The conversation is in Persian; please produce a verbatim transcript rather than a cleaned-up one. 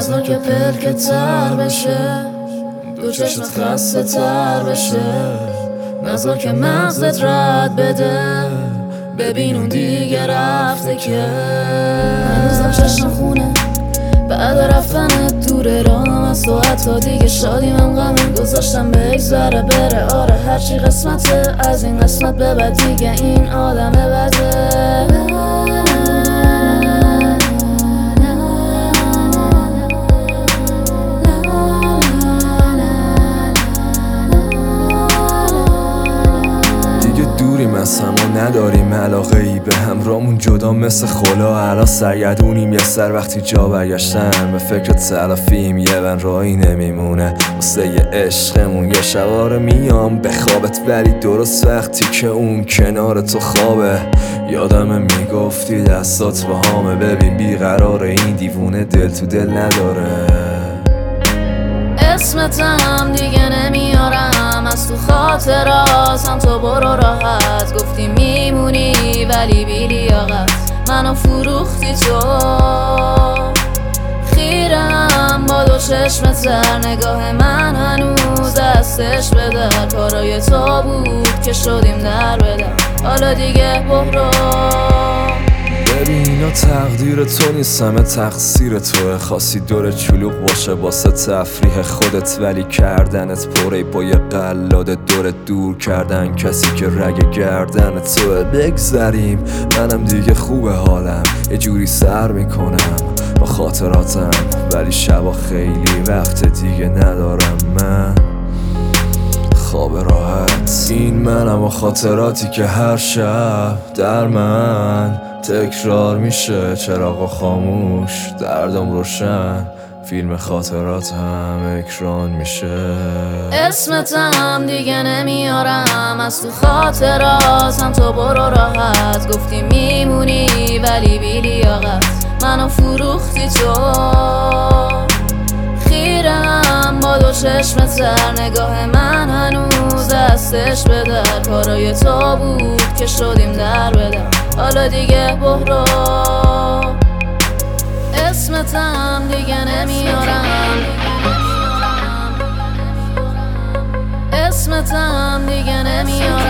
نزار که پلکت تر بشه، دو چشمت خسته تر بشه، نزار که مغزت رد بده، ببین اون دیگه رفته که هنوزم چشم خونه بعد رفتنت دوره رام از تو، حتی دیگه شادیم هم غمیم گذاشتم بگذره بره. آره هرچی قسمته از این قسمت به بعد دیگه این آدم بده. دوریم از همه نداریم علاقه ای به همرامون، جدا مثل خلا الان سرگردونیم یه سر وقتی جا برگشتن به فکر تلافیم یه ون راهی نمیمونه واسه یه عشقمون. یه شواره میام به خوابت ولی درست وقتی که اون کنار تو خوابه. یادمه میگفتی دستات با همه، ببین بیقراره این دیوونه دل تو دل نداره. اسمتم دیگه نمیارم از تو خاطراتم، تو برو راحت گفتی میمونی ولی بی لیاقت منو فروختی تو. خیرم با دو چشم تر، نگاه من هنوز دستش به در، کارای تو بود که شدیم در بدر، حالا دیگه برو. ببین اینا تقدیر تو نیست، همه تقصیر توه. خواستی دور چلوق باشه واسه تفریح خودت ولی کردنت پره با یه قلاده دور دور کردن کسی که رگ گردن توه. بگذریم منم دیگه خوبه حالم، یه جوری سر میکنم با خاطراتم ولی شبا خیلی وقت دیگه ندارم من خواب راحت. این منم و خاطراتی که هر شب در من تکرار میشه، چراغ خاموش دردم روشن، فیلم خاطراتم اکران میشه. اسمتم دیگه نمیارم از تو خاطراتم، تو برو راحت گفتی میمونی ولی بی لیاقت منو فروختی تو. خیرم با دو چشم تر، نگاه من هنوز دستش به در، کارای تو بود که شدیم در بدر، حالا دیگه برو. اسمتم دیگه نمیارم، اسمتم دیگه نمیارم.